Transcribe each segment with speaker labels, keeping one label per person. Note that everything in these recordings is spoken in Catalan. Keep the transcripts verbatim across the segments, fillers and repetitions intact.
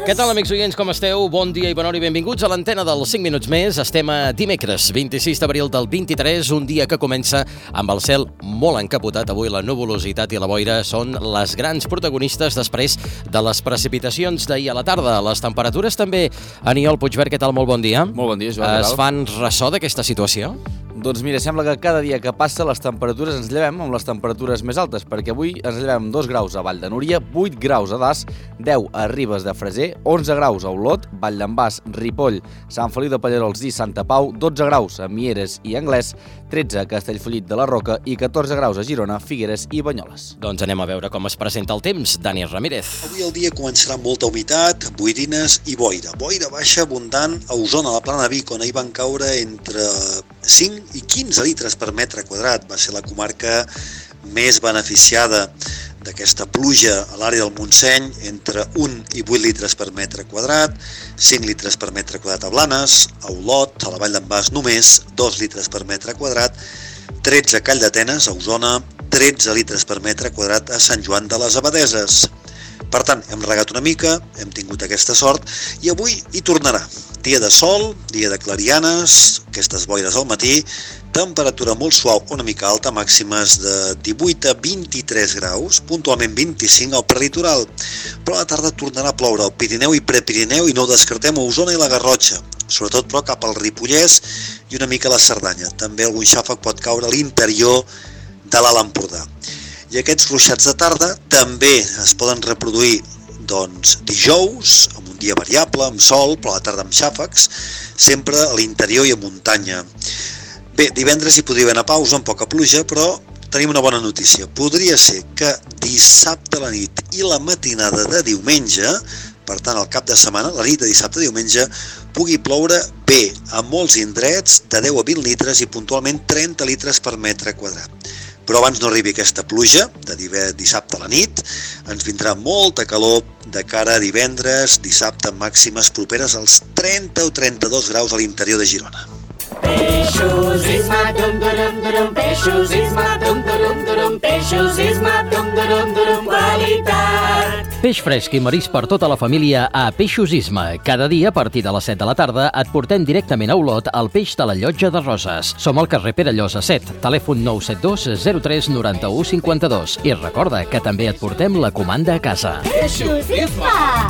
Speaker 1: Què tal, amics oients, com esteu? Bon dia i bona hora i benvinguts a l'antena dels cinc minuts més. Estem a dimecres, vint-i-sis d'abril del vint-i-tres, un dia que comença amb el cel molt encapotat. Avui la nuvolositat i la boira són les grans protagonistes després de les precipitacions d'ahir a la tarda. Les temperatures també. Aniol Puigvert, què tal? Molt bon dia.
Speaker 2: Molt bon dia, Joan.
Speaker 1: Es fan ressò d'aquesta situació?
Speaker 2: Doncs mira, sembla que cada dia que passa les temperatures ens llevem amb les temperatures més altes, perquè avui ens llevem dos graus a Vall de Núria, vuit graus a Das, deu a Ribes de Freser, onze graus a Olot, Vall d'en Bas, Ripoll, Sant Feliu de Pallerols i Santa Pau, dotze graus a Mieres i Anglès, tretze a Castellfollit de la Roca i catorze graus a Girona, Figueres i Banyoles.
Speaker 1: Doncs anem a veure com es presenta el temps. Dani Ramírez.
Speaker 3: Avui el dia començarà amb molta humitat, boirines i boira. Boira baixa abundant a Osona, a la Plana de Vic, on hi van caure entre cinc i quinze litres per metre quadrat. Va ser la comarca més beneficiada d'aquesta pluja a l'àrea del Montseny, entre un i vuit litres per metre quadrat, cinc litres per metre quadrat a Blanes, a Olot, a la Vall d'en Bas només dos litres per metre quadrat, tretze a Call d'Atenes, a Osona, tretze litres per metre quadrat a Sant Joan de les Abadeses. Per tant, hem regat una mica, hem tingut aquesta sort i avui hi tornarà. Dia de sol, dia de clarianes, aquestes boires al matí, temperatura molt suau, una mica alta, màximes de divuit a vint-i-tres graus, puntualment vint-i-cinc al prelitoral. Però a la tarda tornarà a ploure al Pirineu i Prepirineu i no ho descartem a Osona i la Garrotxa, sobretot però cap al Ripollès i una mica a la Cerdanya. També algun xàfec pot caure a l'interior de l'Alt Empordà. I aquests ruixats de tarda també es poden reproduir doncs, dijous, amb un dia variable, amb sol, però a la tarda amb xàfecs, sempre a l'interior i a muntanya. Bé, divendres hi podria haver una pausa amb poca pluja, però tenim una bona notícia. Podria ser que dissabte a la nit i la matinada de diumenge, per tant el cap de setmana, la nit de dissabte a diumenge, pugui ploure bé, a molts indrets, de deu a vint litres i puntualment trenta litres per metre quadrat. Però abans no arribi aquesta pluja, de dissabte a la nit, ens vindrà molta calor de cara a divendres, dissabte màximes properes als trenta o trenta-dos graus a l'interior de Girona.
Speaker 4: Peixos is my dum dum dum, peixos is my dum dum dum, peixos is my dum dum dum, qualitat.
Speaker 1: Peix fresc i marís per tota la família a Peixos Isma. Cada dia, a partir de les set de la tarda, et portem directament a Olot el peix de la Llotja de Roses. Som al carrer Pere Llosa set, telèfon nou set dos zero tres nou u cinc dos. I recorda que també et portem la comanda a casa.
Speaker 4: Peixos Isma!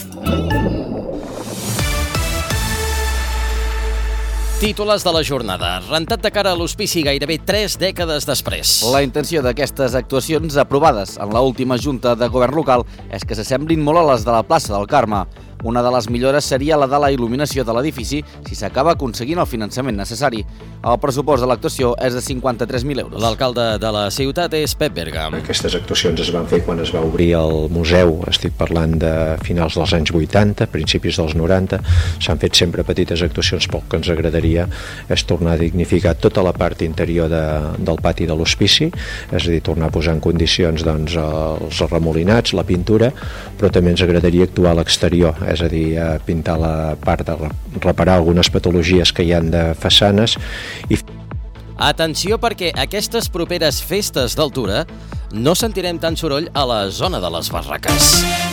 Speaker 1: Títoles de la jornada. Rentat de cara a l'hospici gairebé tres dècades després.
Speaker 2: La intenció d'aquestes actuacions aprovades en l'última Junta de Govern local és que s'assemblin molt a les de la plaça del Carme. Una de les millores seria la de la il·luminació de l'edifici si s'acaba aconseguint el finançament necessari. El pressupost de l'actuació és de cinquanta-tres mil euros.
Speaker 1: L'alcalde de la ciutat és Pep Berga.
Speaker 5: Aquestes actuacions es van fer quan es va obrir el museu, estic parlant de finals dels anys vuitanta, principis dels noranta. S'han fet sempre petites actuacions, però el que ens agradaria és tornar a dignificar tota la part interior de, del pati de l'hospici, és a dir, tornar a posar en condicions doncs, els arremolinats, la pintura, però també ens agradaria actuar a l'exterior, és a dir, a pintar la part de reparar algunes patologies que hi han de façanes. I...
Speaker 1: Atenció, perquè aquestes properes festes d'altura no sentirem tant soroll a la zona de les barraques.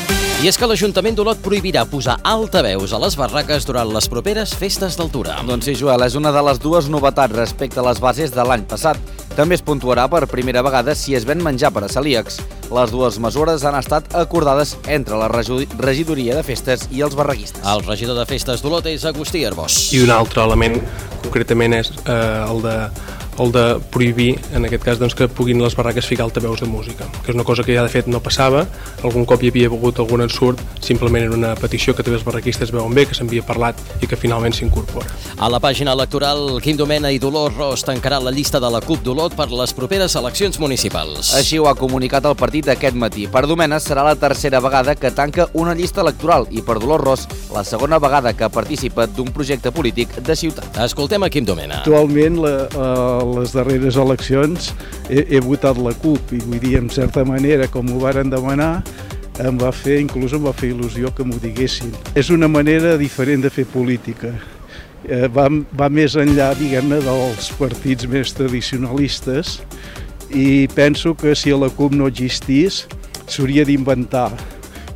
Speaker 1: I és que l'Ajuntament d'Olot prohibirà posar altaveus a les barraques durant les properes festes d'altura.
Speaker 2: Doncs sí, Joel, és una de les dues novetats respecte a les bases de l'any passat. També es puntuarà per primera vegada si es ven menjar per a celíacs. Les dues mesures han estat acordades entre la regidoria de festes i els barraquistes.
Speaker 1: El regidor de festes d'Olot és Agustí Arbós.
Speaker 6: I un altre element, concretament, és eh, el de el de prohibir, en aquest cas, doncs, que puguin les barraques ficar altaveus de música, que és una cosa que ja de fet no passava, algun cop hi havia hagut algun ensurt, simplement era una petició que també els barraquistes veuen bé, que s'havia parlat i que finalment s'incorpora.
Speaker 1: A la pàgina electoral, Quim Domena i Dolors Ros tancaran la llista de la CUP d'Olot per les properes eleccions municipals.
Speaker 2: Així ho ha comunicat el partit aquest matí. Per Domena serà la tercera vegada que tanca una llista electoral i per Dolors Ros la segona vegada que participa d'un projecte polític de ciutat.
Speaker 1: Escoltem a Quim Domena.
Speaker 7: Actualment, la, uh, les darreres eleccions he, he votat la CUP i vull dir, en certa manera, com ho varen demanar, em va fer, inclús em va fer il·lusió que m'ho diguessin. És una manera diferent de fer política. Eh, va, va més enllà, diguem-ne, dels partits més tradicionalistes i penso que si la CUP no existís s'hauria d'inventar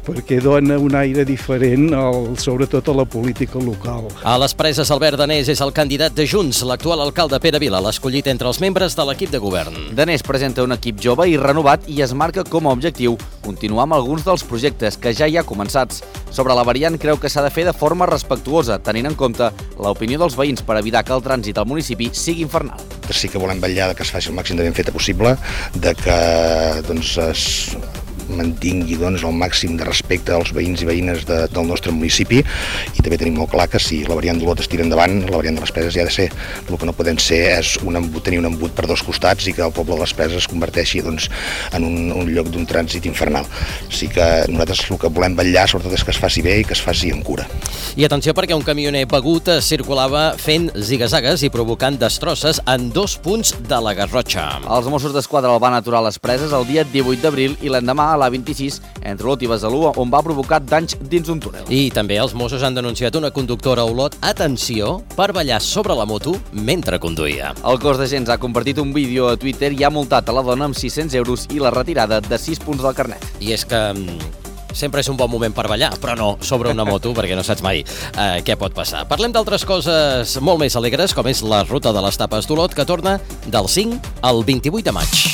Speaker 7: perquè dona un aire diferent, al, sobretot a la política local.
Speaker 1: A les Preses, Albert Danés és el candidat de Junts. L'actual alcalde Pere Vila l'ha escollit entre els membres de l'equip de govern.
Speaker 2: Danés presenta un equip jove i renovat i es marca com a objectiu continuar amb alguns dels projectes que ja hi ha començats. Sobre la variant creu que s'ha de fer de forma respectuosa, tenint en compte l'opinió dels veïns per evitar que el trànsit al municipi sigui infernal.
Speaker 8: Sí que volem vetllar que es faci el màxim de ben feta possible, de que doncs, es mantingui doncs, el màxim de respecte als veïns i veïnes de, del nostre municipi, i també tenim molt clar que si la variant d'Olot es tira endavant, la variant de les Preses ja ha de ser. El que no podem ser és un embut, tenir un embut per dos costats i que el poble de les Preses es converteixi doncs, en un, un lloc d'un trànsit infernal. Sí que nosaltres el que volem vetllar sobretot és que es faci bé i que es faci amb cura.
Speaker 1: I atenció, perquè un camioner begut circulava fent zigazagues i provocant destrosses en dos punts de la Garrotxa.
Speaker 2: Els Mossos d'Esquadra el van aturar a les Preses el dia divuit d'abril i l'endemà a l'A vint-i-sis, entre Olot i Besalú, on va provocar danys dins un túnel.
Speaker 1: I també els Mossos han denunciat una conductora a Olot, atenció, per ballar sobre la moto mentre conduïa.
Speaker 2: El cos d'agents ha compartit un vídeo a Twitter i ha multat a la dona amb sis-cents euros i la retirada de sis punts del carnet.
Speaker 1: I és que sempre és un bon moment per ballar, però no sobre una moto, perquè no saps mai eh, què pot passar. Parlem d'altres coses molt més alegres, com és la ruta de les tapes d'Olot, que torna del cinc al vint-i-vuit de maig.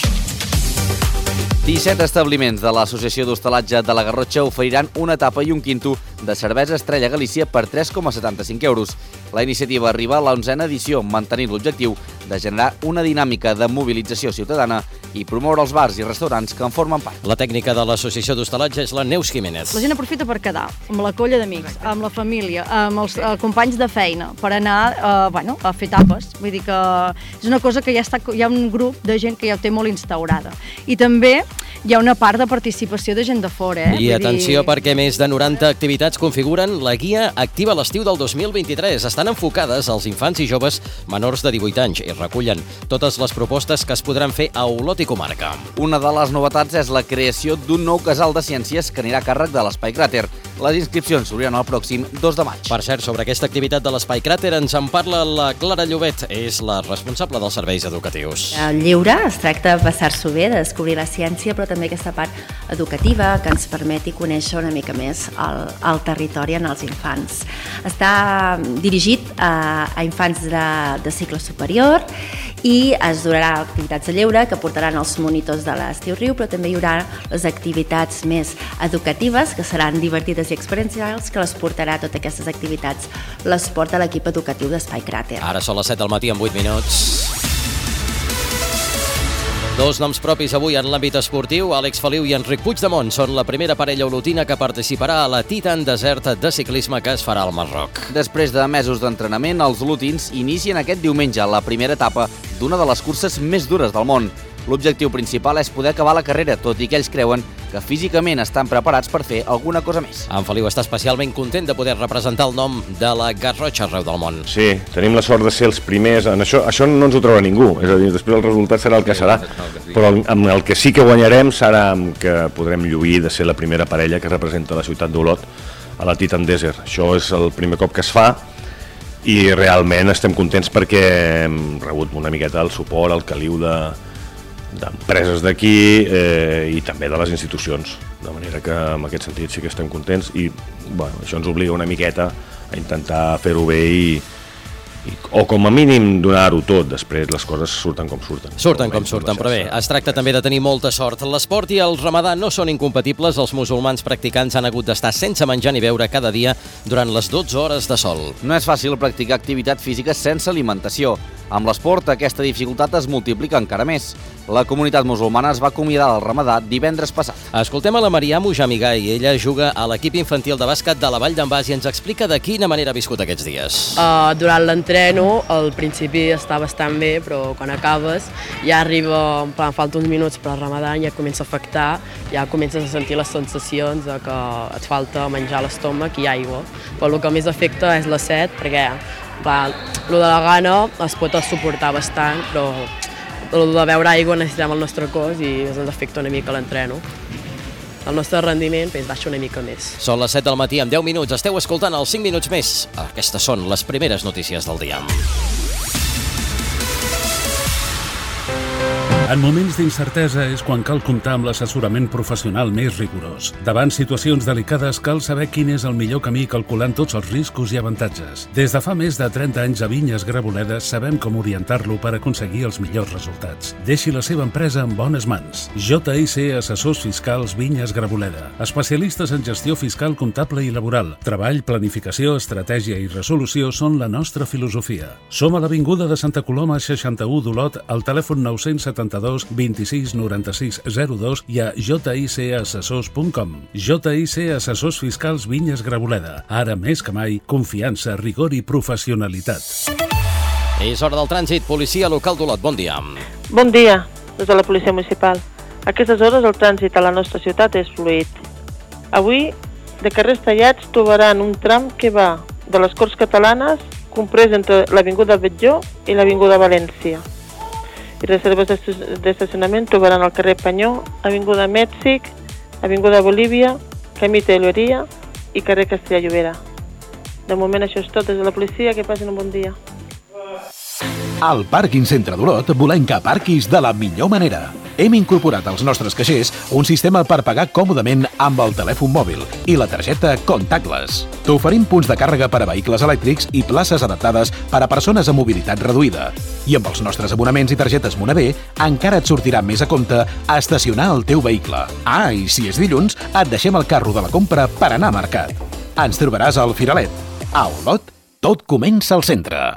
Speaker 2: disset establiments de l'Associació d'Hostalatge de la Garrotxa oferiran una tapa i un quinto de cervesa Estrella Galícia per tres coma setanta-cinc euros. La iniciativa arriba a l'onzena edició, mantenint l'objectiu de generar una dinàmica de mobilització ciutadana i promoure els bars i restaurants que en formen part.
Speaker 1: La tècnica de l'Associació d'Hostalatge és la Neus Jiménez.
Speaker 9: La gent aprofita per quedar amb la colla d'amics, amb la família, amb els eh, companys de feina, per anar eh, bueno, a fer tapes. Vull dir que és una cosa que ja està, hi ha un grup de gent que ja ho té molt instaurada. I també hi ha una part de participació de gent de fora. Eh?
Speaker 1: I atenció, dir... perquè més de noranta activitats configuren la guia Activa l'estiu del dos mil vint-i-tres. Estan enfocades als infants i joves menors de divuit anys i recullen totes les propostes que es podran fer a Olot i comarca.
Speaker 2: Una de les novetats és la creació d'un nou casal de ciències que anirà a càrrec de l'Espai Cràter. Les inscripcions s'obriran el pròxim dos de maig.
Speaker 1: Per cert, sobre aquesta activitat de l'Espai Cràter ens en parla la Clara Llobet, és la responsable dels serveis educatius.
Speaker 10: El lleure es tracta de passar-s'ho bé, de descobrir la ciència, però també aquesta part educativa que ens permeti conèixer una mica més el, el territori en els infants. Està dirigit a, a infants de, de cicle superior i es durarà activitats de lleure que portaran els monitors de l'Estiu Riu, però també hi haurà les activitats més educatives, que seran divertides i experiencials, que les portarà totes aquestes activitats l'esport de l'equip educatiu d'Espai Cràter.
Speaker 1: Ara són les set del matí en vuit minuts. Dos noms propis avui en l'àmbit esportiu. Àlex Feliu i Enric Puigdemont són la primera parella olotina que participarà a la Titan Desert de ciclisme que es farà al Marroc.
Speaker 2: Després de mesos d'entrenament, els olotins inicien aquest diumenge la primera etapa d'una de les curses més dures del món. L'objectiu principal és poder acabar la carrera, tot i que ells creuen que físicament estan preparats per fer alguna cosa més.
Speaker 1: En Feliu està especialment content de poder representar el nom de la Garrotxa arreu del món.
Speaker 11: Sí, tenim la sort de ser els primers. En això, això no ens ho troba ningú, és a dir, després el resultat serà el que serà. Però amb el que sí que guanyarem serà que podrem lluir de ser la primera parella que representa la ciutat d'Olot a la Titan Desert. Això és el primer cop que es fa i realment estem contents perquè hem rebut una miqueta el suport, el caliu de d'empreses d'aquí eh, i també de les institucions, de manera que en aquest sentit sí que estem contents i bueno, això ens obliga una miqueta a intentar fer-ho bé i, i o com a mínim donar-ho tot, després les coses surten com surten.
Speaker 1: Surten com surten, però bé, es tracta també de tenir molta sort. L'esport i el ramadà no són incompatibles, els musulmans practicants han hagut d'estar sense menjar ni beure cada dia durant les dotze hores de sol.
Speaker 2: No és fàcil practicar activitat física sense alimentació. Amb l'esport, aquesta dificultat es multiplica encara més. La comunitat musulmana es va acomiadar del ramadà divendres passat.
Speaker 1: Escoltem a la Maria Mujamigai. Ella juga a l'equip infantil de bàsquet de la Vall d'en Bas i ens explica de quina manera ha viscut aquests dies.
Speaker 12: Uh, durant l'entreno, al principi està bastant bé, però quan acabes ja arriba, en plan, falta uns minuts per al ramadà i ja comença a afectar, ja comences a sentir les sensacions de que et falta menjar a l'estómac i aigua. Però el que més afecta és la set, perquè clar, el de la gana es pot suportar bastant, però el de beure aigua necessitem el nostre cos i ens afecta una mica l'entreno. El nostre rendiment pues, baixa una mica més.
Speaker 1: Són les set del matí amb deu minuts. Esteu escoltant els cinc minuts més. Aquestes són les primeres notícies del dia.
Speaker 13: En moments d'incertesa és quan cal comptar amb l'assessorament professional més rigorós. Davant situacions delicades cal saber quin és el millor camí calculant tots els riscos i avantatges. Des de fa més de trenta anys a Vinyes Graboleda sabem com orientar-lo per aconseguir els millors resultats. Deixi la seva empresa en bones mans. J I C Assessors Fiscals Vinyes Graboleda. Especialistes en gestió fiscal, comptable i laboral. Treball, planificació, estratègia i resolució són la nostra filosofia. Som a l'Avinguda de Santa Coloma seixanta-u d'Olot, al telèfon nou setanta-dos vint-i-sis noranta-sis zero dos i a j i c assessors punt com. J I C Assessors Fiscals Vinyes Graboleda. Ara més que mai, confiança, rigor i professionalitat.
Speaker 1: És hora del trànsit. Policia local d'Olot, bon dia.
Speaker 14: Bon dia, des de la Policia Municipal. A aquestes hores el trànsit a la nostra ciutat és fluid. Avui, de carrers tallats, trobaran un tram que va de les Corts Catalanes, comprès entre l'Avinguda Batlló i l'Avinguda València. I reserves d'estacionament trobaran al carrer Panyó, Avinguda Mèxic, Avinguda Bolívia, Camí Teiloria i carrer Castellà Llobera. De moment això és tot des de la policia, que passin un bon dia.
Speaker 15: Al Pàrquing Centre d'Olot volem que aparquis de la millor manera. Hem incorporat als nostres caixers un sistema per pagar còmodament amb el telèfon mòbil i la targeta contactless. T'oferim punts de càrrega per a vehicles elèctrics i places adaptades per a persones amb mobilitat reduïda. I amb els nostres abonaments i targetes Monavé encara et sortirà més a compte a estacionar el teu vehicle. Ah, i si és dilluns, et deixem el carro de la compra per anar a mercat. Ens trobaràs al Firalet. A Olot, tot comença al centre.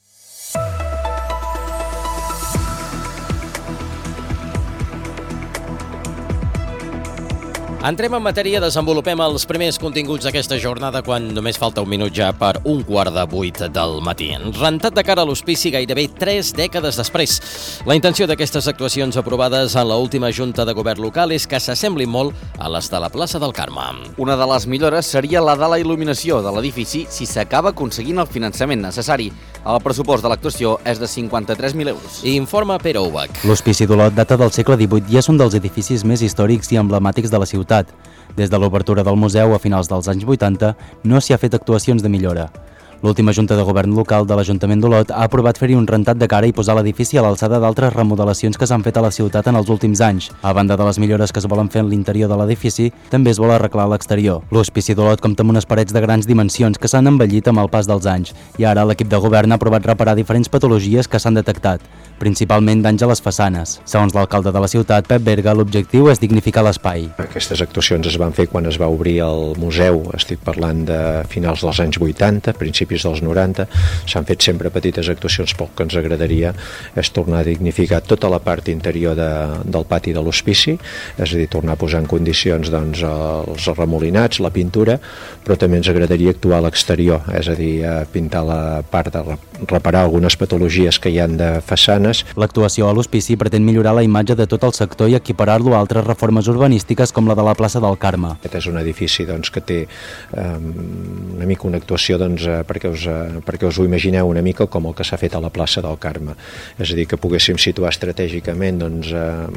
Speaker 1: Entrem en matèria, desenvolupem els primers continguts d'aquesta jornada quan només falta un minut ja per un quart de vuit del matí. Rentat de cara a l'hospici gairebé tres dècades després. La intenció d'aquestes actuacions aprovades en l'última Junta de Govern local és que s'assemblin molt a les de la plaça del Carme.
Speaker 2: Una de les millores seria la de la il·luminació de l'edifici si s'acaba aconseguint el finançament necessari. El pressupost de l'actuació és de cinquanta-tres mil euros.
Speaker 1: Informa Pere Ubach.
Speaker 16: L'Hospici d'Olot data del segle divuit i és un dels edificis més històrics i emblemàtics de la ciutat. Des de l'obertura del museu a finals dels anys vuitanta no s'hi ha fet actuacions de millora. L'última Junta de Govern local de l'Ajuntament d'Olot ha aprovat fer-hi un rentat de cara i posar l'edifici a l'alçada d'altres remodelacions que s'han fet a la ciutat en els últims anys. A banda de les millores que es volen fer en l'interior de l'edifici, també es vol arreglar l'exterior. L'Hospici d'Olot compta amb unes parets de grans dimensions que s'han envellit amb el pas dels anys i ara l'equip de govern ha aprovat reparar diferents patologies que s'han detectat, principalment danys a les façanes. Segons l'alcalde de la ciutat, Pep Berga, l'objectiu és dignificar l'espai.
Speaker 5: Aquestes actuacions es van fer quan es va obrir el museu, estic parlant de finals dels anys vuitanta, principis dels noranta, s'han fet sempre petites actuacions, però el que ens agradaria és tornar a dignificar tota la part interior de, del pati de l'hospici, és a dir, tornar a posar en condicions doncs, els remolinats, la pintura, però també ens agradaria actuar a l'exterior, és a dir, a pintar la part de reparar algunes patologies que hi han de façanes.
Speaker 16: L'actuació a l'hospici pretén millorar la imatge de tot el sector i equiparar-lo a altres reformes urbanístiques com la de la plaça del Carme.
Speaker 5: Aquest és un edifici doncs, que té eh, una mica una actuació doncs, per perquè us, eh, perquè us ho imagineu una mica com el que s'ha fet a la plaça del Carme. És a dir, que poguéssim situar estratègicament doncs,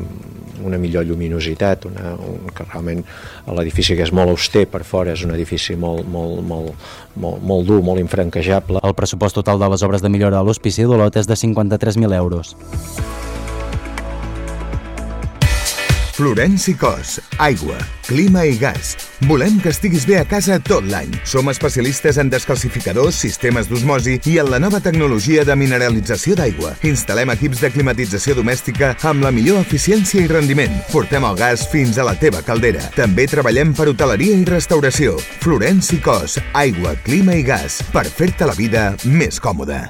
Speaker 5: eh, una millor lluminositat, una, un, que realment l'edifici que és molt auster per fora és un edifici molt, molt, molt, molt, molt dur, molt infranquejable.
Speaker 16: El pressupost total de les obres de millora a l'Hospici d'Olot és de cinquanta-tres mil euros.
Speaker 17: Florenci Cos, aigua, clima i gas. Volem que estiguis bé a casa tot l'any. Som especialistes en descalcificadors, sistemes d'osmosi i en la nova tecnologia de mineralització d'aigua. Instal·lem equips de climatització domèstica amb la millor eficiència i rendiment. Portem el gas fins a la teva caldera. També treballem per hoteleria i restauració. Florenci Cos, aigua, clima i gas. Per fer-te la vida més còmoda.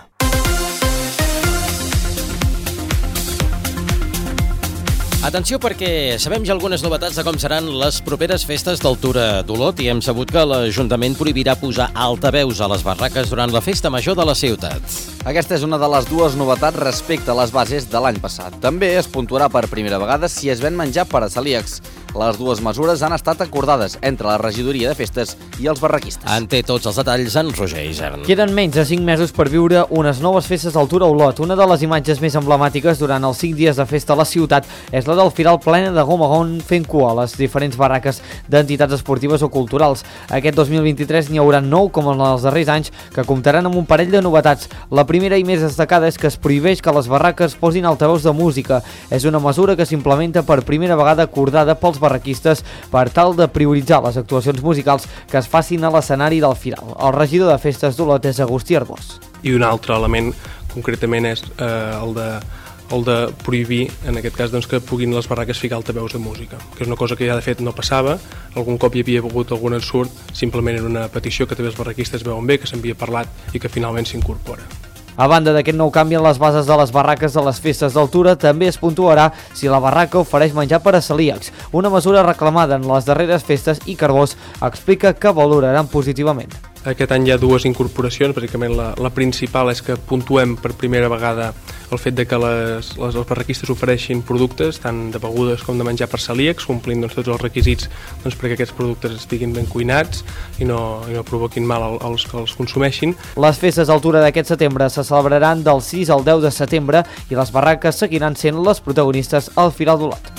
Speaker 1: Atenció perquè sabem ja algunes novetats de com seran les properes festes d'Altura d'Olot i hem sabut que l'Ajuntament prohibirà posar altaveus a les barraques durant la festa major de la ciutat.
Speaker 2: Aquesta és una de les dues novetats respecte a les bases de l'any passat. També es puntuarà per primera vegada si es ven menjar per a celíacs. Les dues mesures han estat acordades entre la regidoria de festes i els barraquistes.
Speaker 1: En té tots els detalls en Roger Isern.
Speaker 18: Queden menys de cinc mesos per viure unes noves festes al Tura Olot. Una de les imatges més emblemàtiques durant els cinc dies de festa a la ciutat és la del Firal plena de gom-a-gom fent cua a les diferents barraques d'entitats esportives o culturals. Aquest dos mil vint-i-tres n'hi haurà nou, com en els darrers anys, que comptaran amb un parell de novetats. La primera i més destacada és que es prohibeix que les barraques posin altaveus de música. És una mesura que s'implementa per primera vegada acordada pels barraquistes per tal de prioritzar les actuacions musicals que es facin a l'escenari del Firal. El regidor de festes d'Olot és Agustí Arbós.
Speaker 6: I un altre element concretament és eh, el de el de prohibir, en aquest cas, doncs, que puguin les barraques ficar altaveus de música, que és una cosa que ja de fet no passava, algun cop hi havia hagut algun ensurt, simplement era una petició que també els barraquistes veuen bé, que s'havia parlat i que finalment s'incorpora.
Speaker 18: A banda d'aquest nou canvi en les bases de les barraques de les festes d'altura, també es puntuarà si la barraca ofereix menjar per a celíacs, una mesura reclamada en les darreres festes, i Carbós explica que valoraran positivament.
Speaker 6: Aquest any hi ha dues incorporacions, bàsicament la, la principal és que puntuem per primera vegada el fet de que les, les, els barraquistes ofereixin productes, tant de begudes com de menjar per celíacs, complint doncs, tots els requisits doncs, perquè aquests productes estiguin ben cuinats i no, i no provoquin mal als que els consumeixin.
Speaker 18: Les festes d'altura d'aquest setembre se celebraran del sis al deu de setembre i les barraques seguiran sent les protagonistes al Firal d'Olot.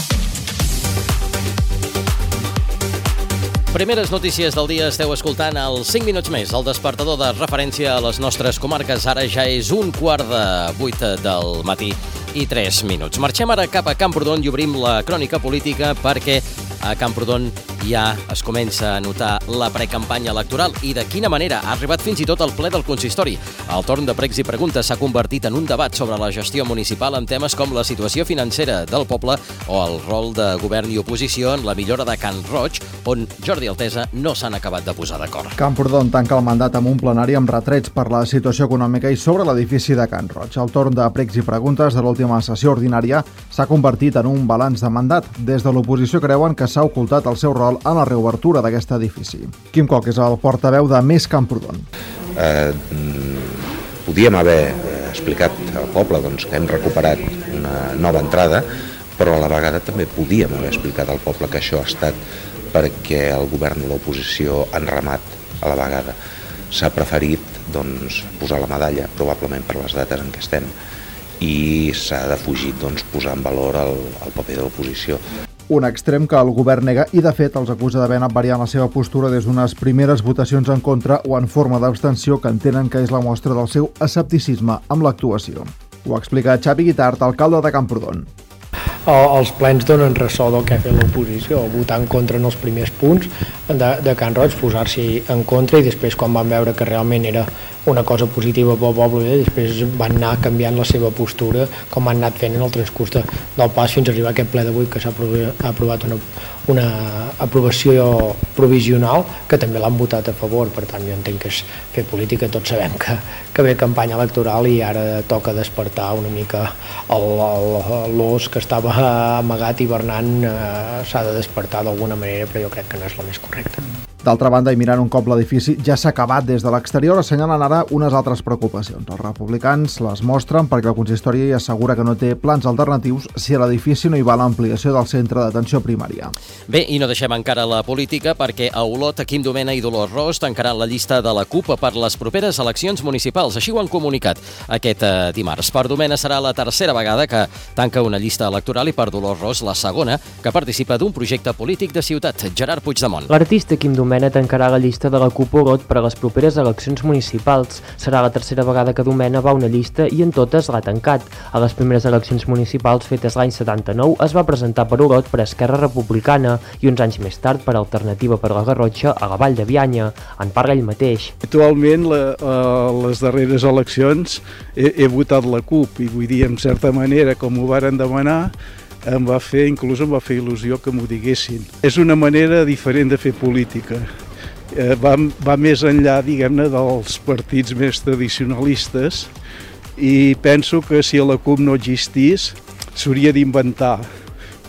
Speaker 1: Primeres notícies del dia esteu escoltant als cinc minuts més, el despertador de referència a les nostres comarques. Ara ja és un quart de vuit del matí i tres minuts. Marxem ara cap a Camprodon i obrim la crònica política perquè a Camprodon ja es comença a notar la precampanya electoral i de quina manera ha arribat fins i tot al ple del consistori. El torn de pregs i preguntes s'ha convertit en un debat sobre la gestió municipal amb temes com la situació financera del poble o el rol de govern i oposició en la millora de Can Roig, on Jordi Altesa no s'han acabat de posar d'acord.
Speaker 19: Camprodon tanca el mandat amb un plenari amb retrets per la situació econòmica i sobre l'edifici de Can Roig. El torn de pregs i preguntes de l'última sessió ordinària s'ha convertit en un balanç de mandat. Des de l'oposició creuen que s'ha ocultat el seu rol en la reobertura d'aquest edifici. Quim Coc és el portaveu de Més Camprodon.
Speaker 20: Eh, podíem haver explicat al poble doncs, que hem recuperat una nova entrada, però a la vegada també podíem haver explicat al poble que això ha estat perquè el govern i l'oposició han remat a la vegada. S'ha preferit doncs, posar la medalla, probablement per les dates en què estem, i s'ha defugit doncs, posar en valor el, el paper de l'oposició.
Speaker 19: Un extrem que el govern nega i, de fet, els acusa d'haver anat variant la seva postura des d'unes primeres votacions en contra o en forma d'abstenció que entenen que és la mostra del seu escepticisme amb l'actuació. Ho explica Xavi Guitart, alcalde de Camprodon.
Speaker 21: Els plens donen ressò del que ha fet l'oposició, votar en contra en els primers punts de, de Can Roig, posar-s'hi en contra, i després quan van veure que realment era una cosa positiva pel poble, després van anar canviant la seva postura com han anat fent en el transcurs de, del pas fins a arribar a aquest ple d'avui que s'ha aprovat una, una aprovació provisional que també l'han votat a favor. Per tant, jo entenc que és fer política, tots sabem que, que ve campanya electoral i ara toca despertar una mica l'os que estava amagat hivernant, eh, s'ha de despertar d'alguna manera, però jo crec que no és la més correcta.
Speaker 19: D'altra banda, i mirant un cop l'edifici ja s'ha acabat des de l'exterior, assenyalen ara unes altres preocupacions. Els republicans les mostren perquè el consistori assegura que no té plans alternatius si a l'edifici no hi va l'ampliació del centre d'atenció primària.
Speaker 1: Bé, i no deixem encara la política perquè a Olot, Quim Domena i Dolors Ros tancaran la llista de la CUP per les properes eleccions municipals. Així ho han comunicat aquest eh, dimarts. Per Domena serà la tercera vegada que tanca una llista electoral i per Dolors Ros la segona que participa d'un projecte polític de ciutat. Gerard Puigdemont.
Speaker 22: L'artista Quim Domena tancarà la llista de la CUP Olot per a les properes eleccions municipals. Serà la tercera vegada que Domena va a una llista i en totes l'ha tancat. A les primeres eleccions municipals fetes l'any setanta-nou es va presentar per Olot per Esquerra Republicana i uns anys més tard per Alternativa per la Garrotxa a la Vall de Bianya. En parla ell mateix.
Speaker 7: Actualment, la, a les darreres eleccions he, he votat la CUP i vull dir, en certa manera, com ho varen demanar, em va fer, inclús em va fer il·lusió que m'ho diguessin. És una manera diferent de fer política. Eh, va, va més enllà, diguem-ne, dels partits més tradicionalistes i penso que si la CUP no existís s'hauria d'inventar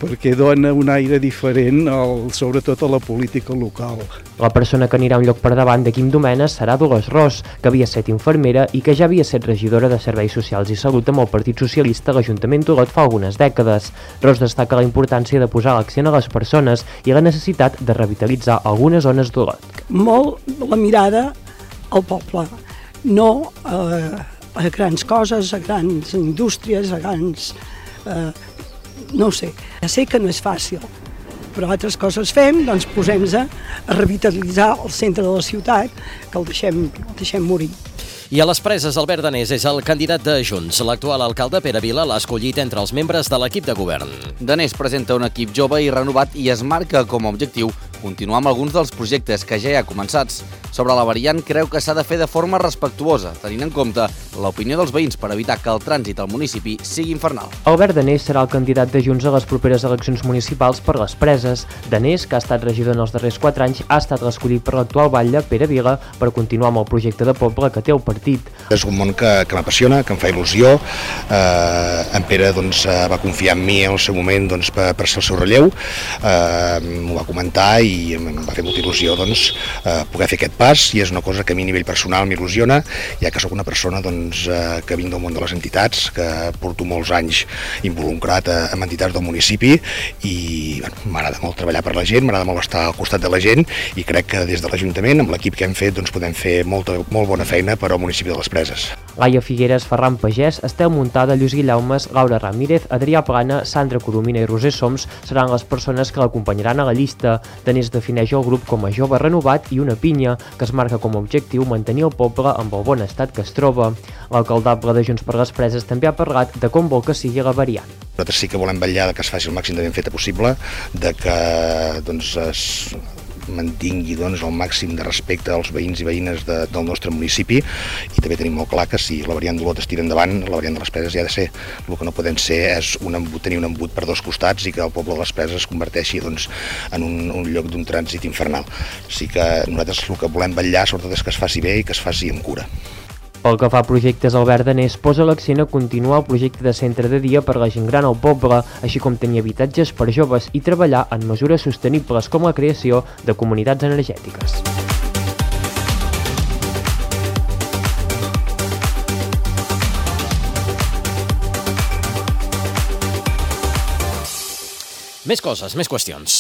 Speaker 7: perquè dona un aire diferent, al, sobretot a la política local.
Speaker 22: La persona que anirà un lloc per davant de Quim Domènech serà Dolors Ros, que havia estat infermera i que ja havia estat regidora de Serveis Socials i Salut amb el Partit Socialista a l'Ajuntament d'Olot fa algunes dècades. Ros destaca la importància de posar l'accent a les persones i la necessitat de revitalitzar algunes zones d'Olot.
Speaker 3: Molt la mirada al poble, no eh, a grans coses, a grans indústries, a grans... Eh, no ho sé, ja sé que no és fàcil, però altres coses fem, doncs posem-nos a revitalitzar el centre de la ciutat, que el deixem, el deixem morir.
Speaker 1: I a les Preses, Albert Danés és el candidat de Junts. L'actual alcalde Pere Vila l'ha escollit entre els membres de l'equip de govern.
Speaker 2: Danés presenta un equip jove i renovat i es marca com a objectiu continuar amb alguns dels projectes que ja hi ha començats. Sobre la variant, creu que s'ha de fer de forma respectuosa, tenint en compte l'opinió dels veïns per evitar que el trànsit al municipi sigui infernal.
Speaker 22: Albert Danés serà el candidat de Junts a les properes eleccions municipals per les Preses. Danés, que ha estat regidor en els darrers quatre anys, ha estat l'escollit per l'actual batlle, Pere Vila, per continuar amb el projecte de poble que té el partit.
Speaker 8: És un món que, que m'apassiona, que em fa il·lusió. Eh, en Pere doncs, va confiar en mi en el seu moment doncs, per, per ser el seu relleu. Eh, m'ho va comentar i em va fer molta il·lusió doncs, eh, poder fer aquest pas, i és una cosa que a mi a nivell personal m'il·lusiona, ja que sóc una persona doncs, eh, que vinc del món de les entitats, que porto molts anys involucrat a, amb entitats del municipi i bueno, m'agrada molt treballar per la gent, m'agrada molt estar al costat de la gent i crec que des de l'Ajuntament, amb l'equip que hem fet, doncs, podem fer molta, molt bona feina per al municipi de les Preses.
Speaker 22: Laia Figueres, Ferran Pagès, Estel Muntada, Lluís Guillaumes, Laura Ramírez, Adrià Plana, Sandra Coromina i Roser Soms seran les persones que l'acompanyaran a la llista. Danés defineix el grup com a jove renovat i una pinya, que es marca com a objectiu mantenir el poble amb el bon estat que es troba. L'alcaldable de Junts per les Preses també ha parlat de com vol que sigui la variant.
Speaker 8: Nosaltres sí que volem vetllar que es faci el màxim de ben feta possible, de que doncs, es mantingui doncs, el màxim de respecte als veïns i veïnes de, del nostre municipi, i també tenim molt clar que si la variant d'Olot es tira endavant, la variant de les Preses ja ha de ser. El que no podem ser és un embut, tenir un embut per dos costats i que el poble de les Preses es converteixi doncs, en un, un lloc d'un trànsit infernal. Així que nosaltres el que volem vetllar sobretot és que es faci bé i que es faci amb cura.
Speaker 22: Pel que fa a projectes, Albert Danés posa l'accent a continuar el projecte de centre de dia per la gent gran al poble, així com tenir habitatges per joves i treballar en mesures sostenibles com la creació de comunitats energètiques.
Speaker 1: Més coses, més qüestions.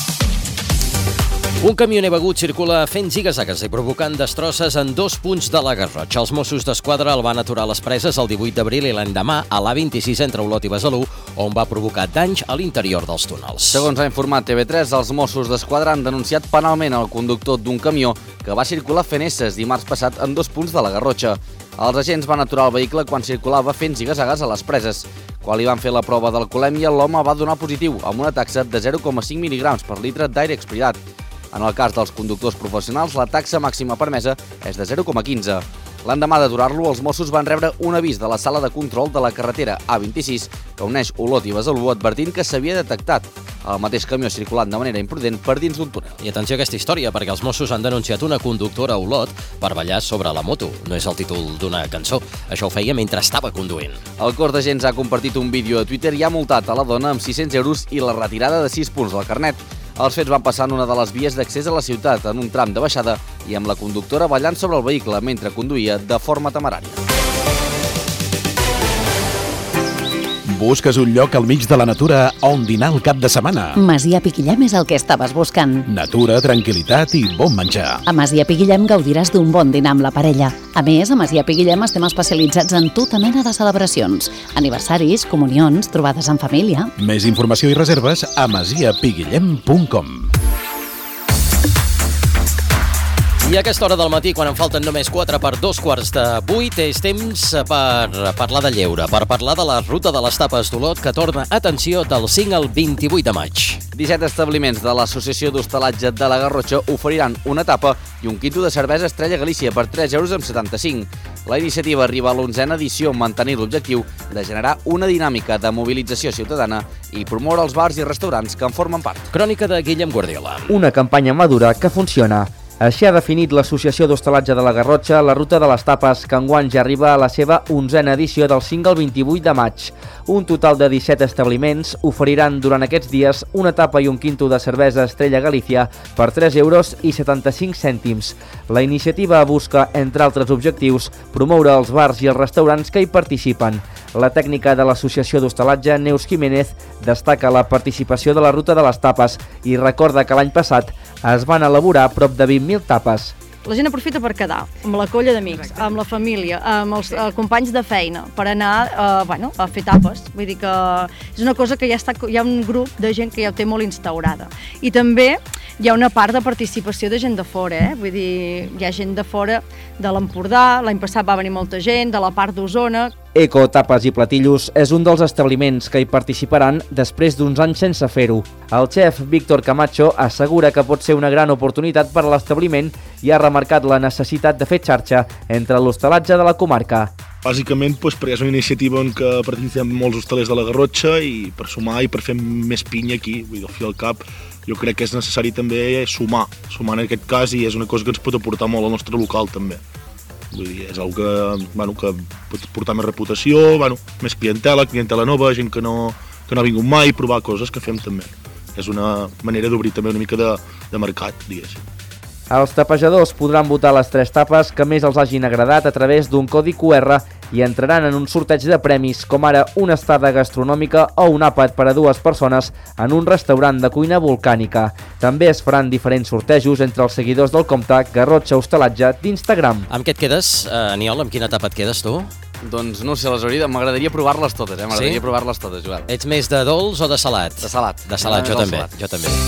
Speaker 1: Un camioner begut circula fent ziga-zagues i provocant destrosses en dos punts de la Garrotxa. Els Mossos d'Esquadra el van aturar a les Preses el divuit d'abril i l'endemà a l'A vint-i-sis entre Olot i Besalú, on va provocar danys a l'interior dels túnels.
Speaker 2: Segons ha informat T V tres, els Mossos d'Esquadra han denunciat penalment el conductor d'un camió que va circular fent esses dimarts passat en dos punts de la Garrotxa. Els agents van aturar el vehicle quan circulava fent ziga-zagues a les Preses. Quan li van fer la prova d'alcoholèmia, l'home va donar positiu, amb una taxa de zero coma cinc mil·ligrams per litre d'aire expirat. En el cas dels conductors professionals, la taxa màxima permesa és de zero coma quinze. L'endemà d'aturar-lo, els Mossos van rebre un avís de la sala de control de la carretera A vint-i-sis que uneix Olot i Besalú, advertint que s'havia detectat el mateix camió circulant de manera imprudent per dins d'un túnel.
Speaker 1: I atenció a aquesta història, perquè els Mossos han denunciat una conductora a Olot per ballar sobre la moto. No és el títol d'una cançó. Això ho feia mentre estava conduint.
Speaker 2: El cos d'agents ha compartit un vídeo a Twitter i ha multat a la dona amb sis-cents euros i la retirada de sis punts del carnet. Els fets van passar en una de les vies d'accés a la ciutat, en un tram de baixada, i amb la conductora ballant sobre el vehicle mentre conduïa de forma temerària.
Speaker 15: Busques un lloc al mig de la natura on dinar el cap de setmana?
Speaker 4: Masia Piquillem és el que estaves buscant.
Speaker 15: Natura, tranquil·litat i bon menjar.
Speaker 4: A Masia Piquillem gaudiràs d'un bon dinar amb la parella. A més, a Masia Piquillem estem especialitzats en tota mena de celebracions. Aniversaris, comunions, trobades en família.
Speaker 15: Més informació i reserves a masia piguillem punt com.
Speaker 1: I a aquesta hora del matí, quan en falten només quatre per dos quarts de vuit, és temps per parlar de lleure, per parlar de la ruta de les tapes d'Olot, que torna, atenció, del cinc al vint-i-vuit de maig.
Speaker 2: disset establiments de l'Associació d'Hostalatge de la Garrotxa oferiran una tapa i un quinto de cervesa Estrella Galícia per tres euros amb setanta-cinc. La iniciativa arriba a l'onzena edició, mantenir l'objectiu de generar una dinàmica de mobilització ciutadana i promoure els bars i restaurants que en formen part.
Speaker 1: Crònica de Guillem Guardiola.
Speaker 23: Una campanya madura que funciona.
Speaker 18: Així ha definit l'Associació d'Hostalatge de la Garrotxa la ruta de les tapes, que enguany ja arriba a la seva onzena edició del cinc al vint-i-vuit de maig. Un total de disset establiments oferiran durant aquests dies una tapa i un quinto de cervesa Estrella Galícia per tres euros i setanta-cinc cèntims. La iniciativa busca, entre altres objectius, promoure els bars i els restaurants que hi participen. La tècnica de l'Associació d'Hostalatge, Neus Jiménez, destaca la participació de la ruta de les tapes i recorda que l'any passat es van elaborar prop de vint mil tapes.
Speaker 9: La gent aprofita per quedar, amb la colla d'amics, amb la família, amb els eh, companys de feina, per anar eh, bueno, a fer tapes. Vull dir que és una cosa que ja està, hi ha un grup de gent que ja ho té molt instaurada. I també hi ha una part de participació de gent de fora, eh? Vull dir, hi ha gent de fora de l'Empordà, l'any passat va venir molta gent, de la part d'Osona.
Speaker 18: Eco, Tapes i Platillos és un dels establiments que hi participaran després d'uns anys sense fer-ho. El xef Víctor Camacho assegura que pot ser una gran oportunitat per a l'establiment i ha remarcat la necessitat de fer xarxa entre l'hostalatge de la comarca.
Speaker 10: Bàsicament doncs, perquè és una iniciativa en què participem molts hostalers de la Garrotxa i per sumar i per fer més pinya aquí, vull dir, al fi al cap, jo crec que és necessari també sumar, sumar en aquest cas, i és una cosa que ens pot aportar molt al nostre local també. Vull dir, és una que, bueno, que pot portar més reputació, bueno, més clientela, clientela nova, gent que no, que no ha vingut mai, provar coses que fem també. És una manera d'obrir també una mica de, de mercat, diguéssim.
Speaker 18: Els tapejadors podran votar les tres tapes que més els hagin agradat a través d'un codi Q R i entraran en un sorteig de premis, com ara una estada gastronòmica o un àpat per a dues persones en un restaurant de cuina volcànica. També es faran diferents sortejos entre els seguidors del compte Garrotxa Hostalatge d'Instagram.
Speaker 1: Amb què et quedes, eh, Aniol? Amb quina etapa et quedes, tu?
Speaker 2: Doncs no sé, les hauria, m'agradaria provar-les totes, eh? M'agradaria
Speaker 1: Sí?
Speaker 2: provar-les totes, Joel.
Speaker 1: Ets més de dolç o de salat?
Speaker 2: De salat.
Speaker 1: De salat,
Speaker 2: Més
Speaker 1: jo
Speaker 2: del
Speaker 1: també,
Speaker 2: salat.
Speaker 1: jo també.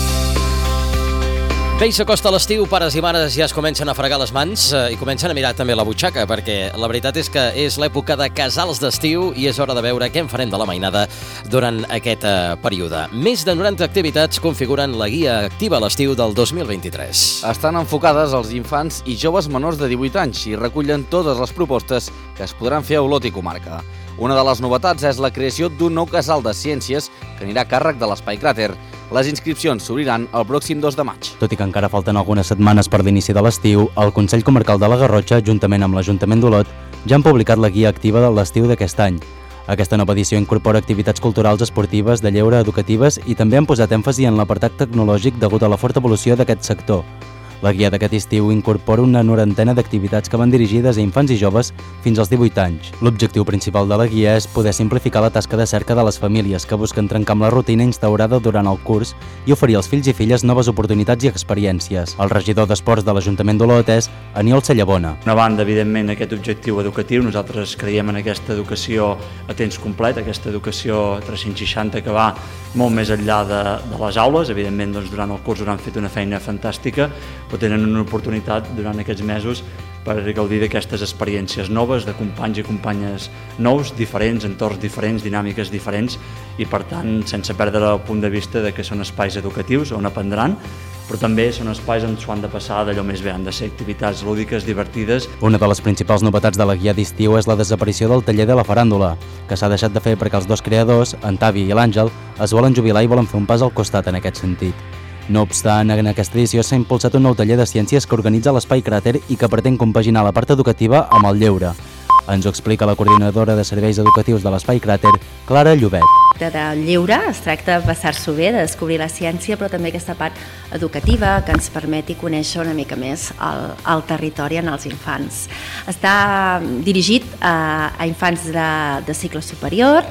Speaker 1: Bé, i s'acosta l'estiu, pares i mares ja es comencen a fregar les mans eh, i comencen a mirar també la butxaca, perquè la veritat és que és l'època de casals d'estiu i és hora de veure què en farem de la mainada durant aquest eh, període. Més de noranta activitats configuren la guia activa a l'estiu del dos mil vint-i-tres.
Speaker 2: Estan enfocades als infants i joves menors de divuit anys i recullen totes les propostes que es podran fer a Olot i comarca. Una de les novetats és la creació d'un nou casal de ciències que anirà a càrrec de l'Espai Cràter. Les inscripcions s'obriran el pròxim dos de maig.
Speaker 16: Tot i que encara falten algunes setmanes per l'inici de l'estiu, el Consell Comarcal de la Garrotxa, juntament amb l'Ajuntament d'Olot, ja han publicat la guia activa de l'estiu d'aquest any. Aquesta nova edició incorpora activitats culturals, esportives, de lleure, educatives i també han posat èmfasi en l'apartat tecnològic degut a la forta evolució d'aquest sector. La guia d'aquest estiu incorpora una norantena d'activitats que van dirigides a infants i joves fins als divuit anys. L'objectiu principal de la guia és poder simplificar la tasca de cerca de les famílies que busquen trencar amb la rutina instaurada durant el curs i oferir als fills i filles noves oportunitats i experiències. El regidor d'Esports de l'Ajuntament d'Olot és Aniol Cellabona.
Speaker 23: Una banda, evidentment, aquest objectiu educatiu. Nosaltres creiem en aquesta educació a temps complet, aquesta educació tres-cents seixanta que va molt més enllà de, de les aules. Evidentment, doncs, durant el curs han fet una feina fantàstica, però tenen una oportunitat durant aquests mesos per gaudir d'aquestes experiències noves, de companys i companyes nous, diferents, entorns diferents, dinàmiques diferents, i per tant, sense perdre el punt de vista de que són espais educatius on aprendran, però també són espais on s'ho han de passar d'allò més bé, han de ser activitats lúdiques, divertides.
Speaker 16: Una de les principals novetats de la guia d'estiu és la desaparició del taller de la faràndula, que s'ha deixat de fer perquè els dos creadors, en Tavi i l'Àngel, es volen jubilar i volen fer un pas al costat en aquest sentit. No obstant, en aquesta edició s'ha impulsat un nou taller de ciències que organitza l'Espai Cràter i que pretén compaginar la part educativa amb el lleure. Ens ho explica la coordinadora de serveis educatius de l'Espai Cràter, Clara Llobet.
Speaker 24: De lleure, es tracta de passar-s'ho bé, de descobrir la ciència, però també aquesta part educativa que ens permeti conèixer una mica més el, el territori en els infants. Està dirigit a, a infants de, de cicle superior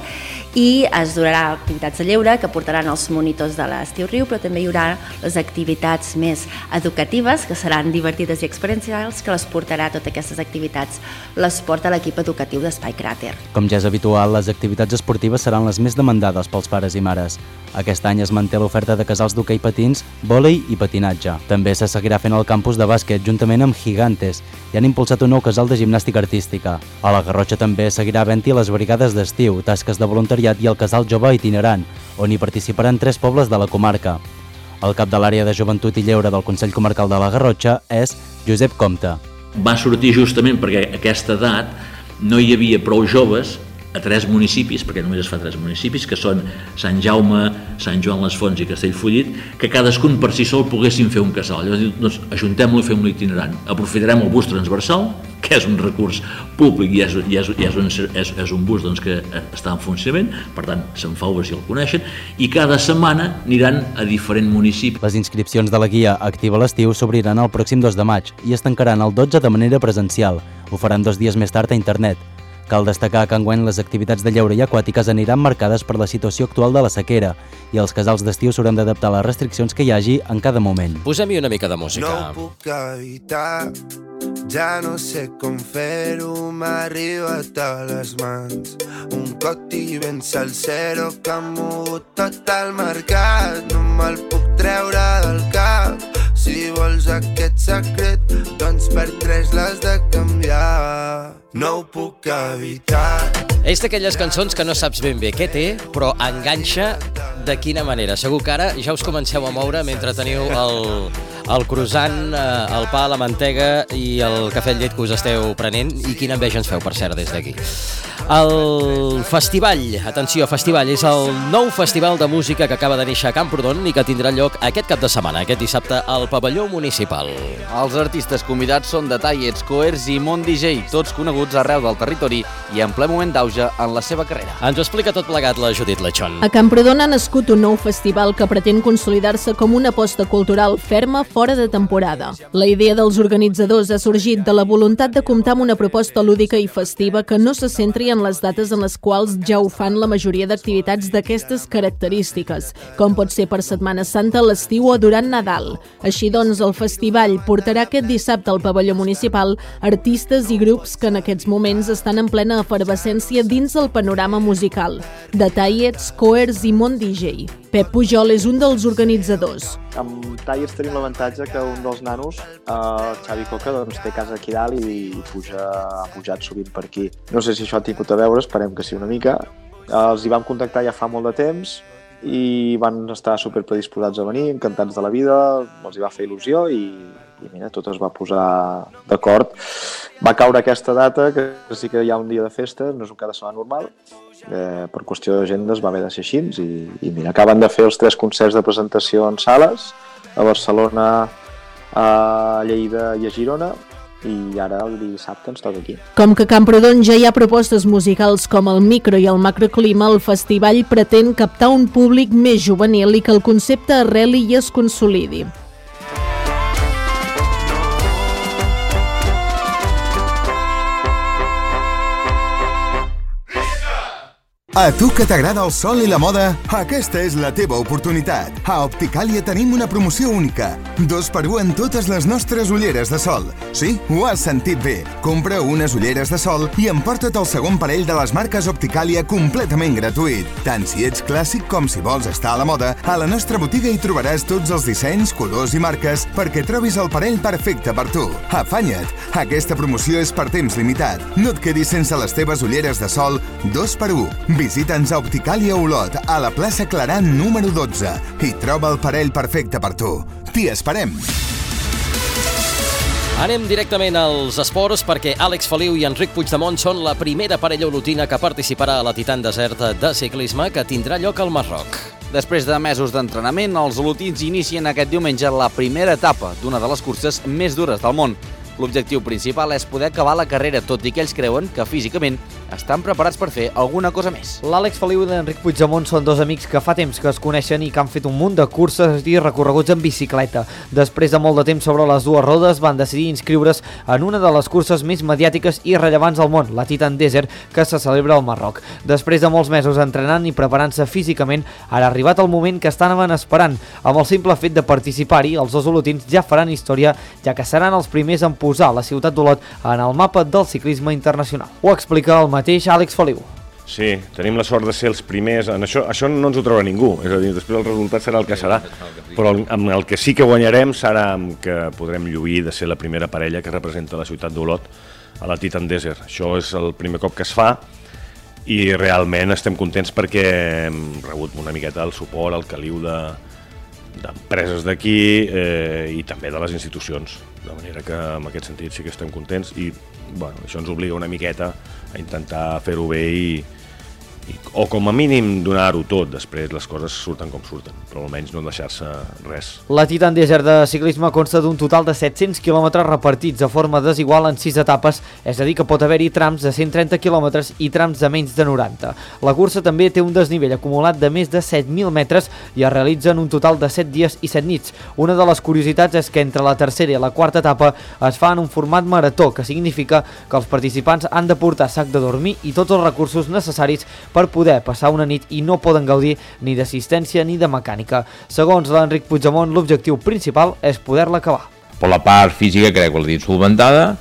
Speaker 24: i es durarà activitats de lleure que portaran els monitors de l'Estiu Riu, però també hi haurà les activitats més educatives, que seran divertides i experiencials, que les portarà totes aquestes activitats, les porta l'equip educatiu d'Espai Cràter.
Speaker 16: Com ja és habitual, les activitats esportives seran les més demandades pels pares i mares. Aquest any es manté l'oferta de casals d'hoquei patins, vòlei i patinatge. També se seguirà fent el campus de bàsquet juntament amb Gigantes i han impulsat un nou casal de gimnàstica artística. A la Garrotxa també seguirà havent-hi les brigades d'estiu, tasques de voluntariat i el casal jove itinerant, on hi participaran tres pobles de la comarca. El cap de l'àrea de joventut i lleure del Consell Comarcal de la Garrotxa és Josep Comte.
Speaker 25: Va sortir justament perquè a aquesta edat no hi havia prou joves
Speaker 11: a tres municipis, perquè només es fa a tres municipis, que són Sant Jaume, Sant Joan les Fonts i Castellfollit, que cadascun per si sol poguessin fer un casal. Llavors, doncs, ajuntem-lo i fem-lo itinerant. Aprofitarem el bus transversal, que és un recurs públic i és, i és, i és, un, és, és un bus doncs, que està en funcionament, per tant, se'n fa obra si el coneixen, i cada setmana aniran a diferent municipi.
Speaker 16: Les inscripcions de la guia Activa l'estiu s'obriran el pròxim dos de maig i es tancaran el dotze de manera presencial. Ho faran dos dies més tard a internet. Cal destacar que enguany les activitats de lleure i aquàtiques aniran marcades per la situació actual de la sequera i els casals d'estiu s'hauran d'adaptar a les restriccions que hi hagi en cada moment.
Speaker 1: Posem-hi una mica de música.
Speaker 12: No ho puc evitar, ja no sé com fer-ho, m'ha arribat a les mans. Un coti ben salsero que ha mogut tot el mercat, no me'l puc treure del cap. Si vols aquest secret, doncs per tres l'has de canviar. No ho puc evitar.
Speaker 1: És d'aquelles cançons que no saps ben bé què té, però enganxa de quina manera. Segur que ara ja us comenceu a moure mentre teniu el, el croissant, el pa, la mantega i el cafè amb llet que us esteu prenent. I quina enveja ens feu, per cert, des d'aquí. El Festival, atenció, Festival, és el nou festival de música que acaba de néixer a Camprodon i que tindrà lloc aquest cap de setmana, aquest dissabte, al pavelló municipal.
Speaker 2: Els artistes convidats són The Tallets, Coers i Mont D J, tots coneguts arreu del territori i en ple moment d'auge en la seva carrera.
Speaker 1: Ens ho explica tot plegat la Judit Lechón.
Speaker 13: A Camprodon ha nascut un nou festival que pretén consolidar-se com una aposta cultural ferma fora de temporada. La idea dels organitzadors ha sorgit de la voluntat de comptar amb una proposta lúdica i festiva que no se centri en les dates en les quals ja ho fan la majoria d'activitats d'aquestes característiques, com pot ser per Setmana Santa, l'estiu o durant Nadal. Així doncs, el festival portarà aquest dissabte al pavelló municipal artistes i grups que en aquests moments estan en plena efervescència dins el panorama musical. The Tallets, Coers i Mont D J. Pep Pujol és un dels organitzadors.
Speaker 14: Amb Tallets tenim l'avantatge que un dels nanos, el Xavi Coca, doncs, té casa aquí dalt i puja, ha pujat sovint per aquí. No sé si això ha tingut a veure, esperem que sí una mica. Els hi vam contactar ja fa molt de temps i van estar superpredisposats a venir, encantats de la vida, els hi va fer il·lusió i, i mira, tot es va posar d'acord. Va caure aquesta data, que sí que hi ha un dia de festa, no és un cada setmana normal, eh, per qüestió d'agendes va haver de ser així i, i mira, acaben de fer els tres concerts de presentació en sales, a Barcelona, a Lleida i a Girona, i ara el dissabte ens toca aquí.
Speaker 13: Com que a Camprodon ja hi ha propostes musicals com el micro i el macroclima, el festival pretén captar un públic més juvenil i que el concepte arreli i es consolidi.
Speaker 17: A tu que t'agrada el sol i la moda, aquesta és la teva oportunitat. A Opticàlia tenim una promoció única. Dos per un en totes les nostres ulleres de sol. Sí, ho has sentit bé. Compra unes ulleres de sol i emporta't el segon parell de les marques Opticàlia completament gratuït. Tant si ets clàssic com si vols estar a la moda, a la nostra botiga hi trobaràs tots els dissenys, colors i marques perquè trobis el parell perfecte per tu. Afanya't! Aquesta promoció és per temps limitat. No et quedis sense les teves ulleres de sol dos per un. Visita'ns a Opticàlia Olot, a la plaça Claran número dotze, i troba el parell perfecte per tu. T'hi esperem!
Speaker 1: Anem directament als esports perquè Àlex Feliu i Enric Puigdemont són la primera parella olotina que participarà a la Titan Desert de ciclisme que tindrà lloc al Marroc.
Speaker 2: Després de mesos d'entrenament, els olotins inicien aquest diumenge la primera etapa d'una de les curses més dures del món. L'objectiu principal és poder acabar la carrera, tot i que ells creuen que físicament estan preparats per fer alguna cosa més.
Speaker 18: L'Àlex Feliu i l'Enric Puigdemont són dos amics que fa temps que es coneixen i que han fet un munt de curses i recorreguts en bicicleta. Després de molt de temps sobre les dues rodes, van decidir inscriure's en una de les curses més mediàtiques i rellevants del món, la Titan Desert, que se celebra al Marroc. Després de molts mesos entrenant i preparant-se físicament, ara ha arribat el moment que estaven esperant. Amb el simple fet de participar-hi, els dos olotins ja faran història, ja que seran els primers en posar la ciutat d'Olot en el mapa del ciclisme internacional. Ho explica el mateix Àlex Feliu.
Speaker 25: Sí, tenim la sort de ser els primers. En això, això no ens ho troba ningú, és a dir, després el resultat serà el que serà, però amb el que sí que guanyarem serà que podrem lluir de ser la primera parella que representa la ciutat d'Olot a la Titan Desert. Això és el primer cop que es fa i realment estem contents perquè hem rebut una miqueta el suport, el caliu de d'empreses d'aquí eh, i també de les institucions, de manera que en aquest sentit sí que estem contents i bueno, això ens obliga una miqueta a intentar fer-ho bé i, o com a mínim donar-ho tot, després les coses surten com surten, però almenys no deixar-se res.
Speaker 18: La Titan Desert de ciclisme consta d'un total de set-cents quilòmetres repartits de forma desigual en sis etapes, és a dir que pot haver-hi trams de cent trenta quilòmetres i trams de menys de noranta. La cursa també té un desnivell acumulat de més de set mil metres i es realitza en un total de set dies i set nits. Una de les curiositats és que entre la tercera i la quarta etapa es fa en un format marató, que significa que els participants han de portar sac de dormir i tots els recursos necessaris per poder passar una nit i no poden gaudir ni d'assistència ni de mecànica. Segons l'Enric Puigdemont, l'objectiu principal és poder-la acabar.
Speaker 5: Per la part física crec que l'he dit solventada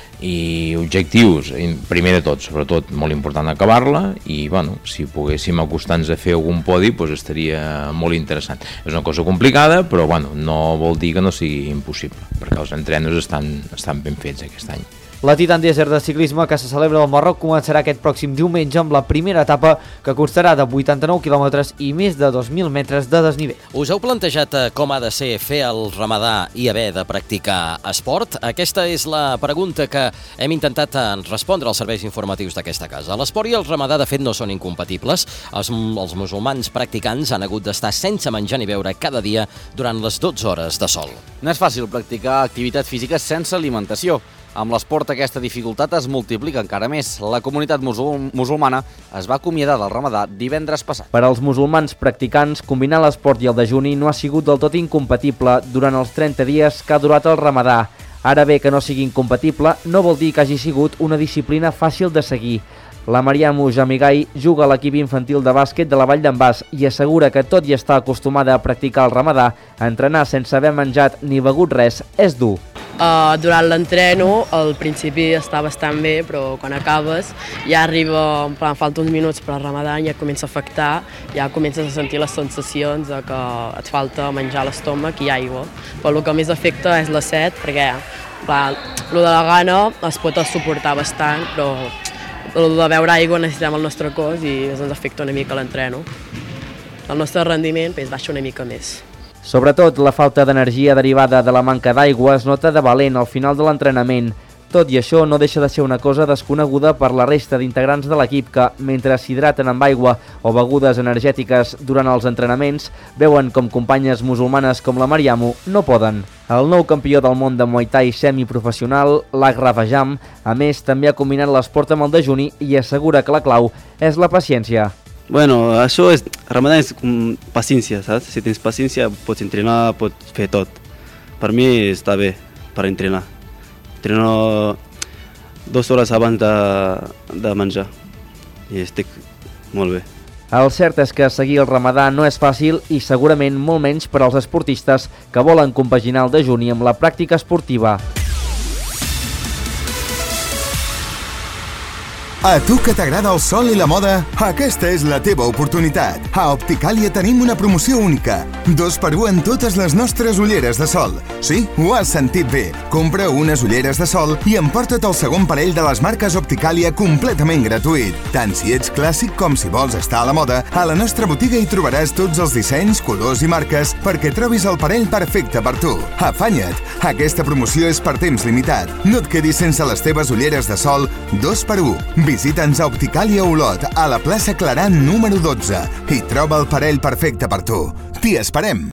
Speaker 5: i objectius, primer de tot, sobretot molt important acabar-la i bueno, si poguéssim acostar-nos a fer algun podi doncs estaria molt interessant. És una cosa complicada però bueno, no vol dir que no sigui impossible perquè els entrenos estan, estan ben fets aquest any.
Speaker 18: La Titan Desert de ciclisme que se celebra al Marroc començarà aquest pròxim diumenge amb la primera etapa que constarà de vuitanta-nou quilòmetres i més de dos mil metres de desnivell.
Speaker 1: Us heu plantejat com ha de ser fer el ramadà i haver de practicar esport? Aquesta és la pregunta que hem intentat respondre als serveis informatius d'aquesta casa. L'esport i el ramadà de fet no són incompatibles. Els, els musulmans practicants han hagut d'estar sense menjar ni beure cada dia durant les dotze hores de sol.
Speaker 2: No és fàcil practicar activitat física sense alimentació. Amb l'esport aquesta dificultat es multiplica encara més. La comunitat musul musulmana es va acomiadar del ramadà divendres passat.
Speaker 22: Per als musulmans practicants, combinar l'esport i el dejuni no ha sigut del tot incompatible durant els trenta dies que ha durat el ramadà. Ara bé, que no sigui incompatible no vol dir que hagi sigut una disciplina fàcil de seguir. La Mariamu Jamigai juga a l'equip infantil de bàsquet de la Vall d'en Bas i assegura que tot i estar acostumada a practicar el ramadà, entrenar sense haver menjat ni begut res és dur.
Speaker 6: Uh, durant l'entreno, al principi està bastant bé, però quan acabes ja arriba, en plan, falta uns minuts per al ramadà i ja comença a afectar, ja comences a sentir les sensacions de que et falta menjar a l'estómac i aigua. Però el que més afecta és la set, perquè en plan, el de la gana es pot suportar bastant, però el de beure aigua necessitem el nostre cos i ens afecta una mica l'entreno. El nostre rendiment pues, baixa una mica més.
Speaker 22: Sobretot, la falta d'energia derivada de la manca d'aigua es nota de valent al final de l'entrenament. Tot i això, no deixa de ser una cosa desconeguda per la resta d'integrants de l'equip que, mentre s'hidraten amb aigua o begudes energètiques durant els entrenaments, veuen com companyes musulmanes com la Mariamu no poden. El nou campió del món de Muay Thai semiprofessional, l'Agra Vajam, a més, també ha combinat l'esport amb el dejuni i assegura que la clau és la paciència.
Speaker 19: Bueno, això és... Ramadà és com paciència, saps? Si tens paciència pots entrenar, pots fer tot. Per mi està bé per entrenar. Entreno dues hores abans de, de menjar i estic molt bé.
Speaker 22: El cert és que seguir el ramadà no és fàcil i segurament molt menys per als esportistes que volen compaginar el dejuni amb la pràctica esportiva.
Speaker 17: A tu que t'agrada el sol i la moda, aquesta és la teva oportunitat. A Opticàlia tenim una promoció única. Dos per u en totes les nostres ulleres de sol. Sí, ho has sentit bé. Compra unes ulleres de sol i emporta't el segon parell de les marques Opticàlia completament gratuït. Tant si ets clàssic com si vols estar a la moda, a la nostra botiga hi trobaràs tots els dissenys, colors i marques perquè trobis el parell perfecte per tu. Afanya't! Aquesta promoció és per temps limitat. No et quedis sense les teves ulleres de sol dos per u. Visita'ns a Opticàlia Olot, a la plaça Claran número dotze, i troba el parell perfecte per tu. T'hi esperem!